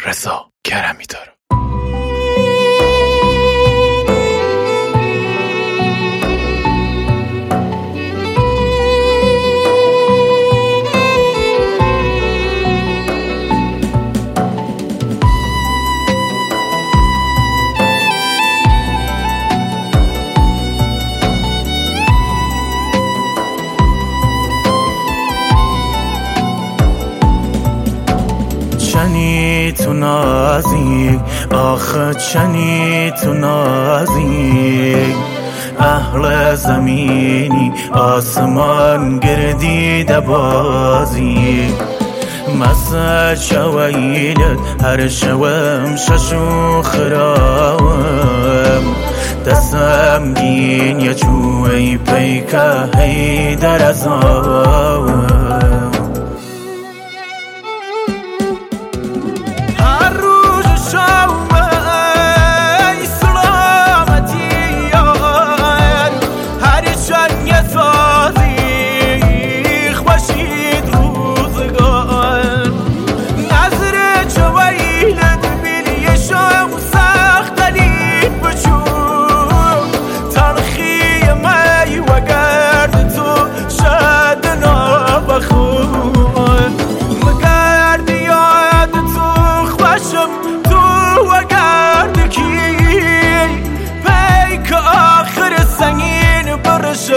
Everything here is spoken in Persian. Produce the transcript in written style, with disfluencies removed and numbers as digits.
رضا کرمی داره. چنی تو نازی آخه چنی تو نازی اهل زمینی آسمان گردیده بازی مسا شویلت هر شوم ششو خراوم دستم گین یا چوی پیکه هی در ازاوم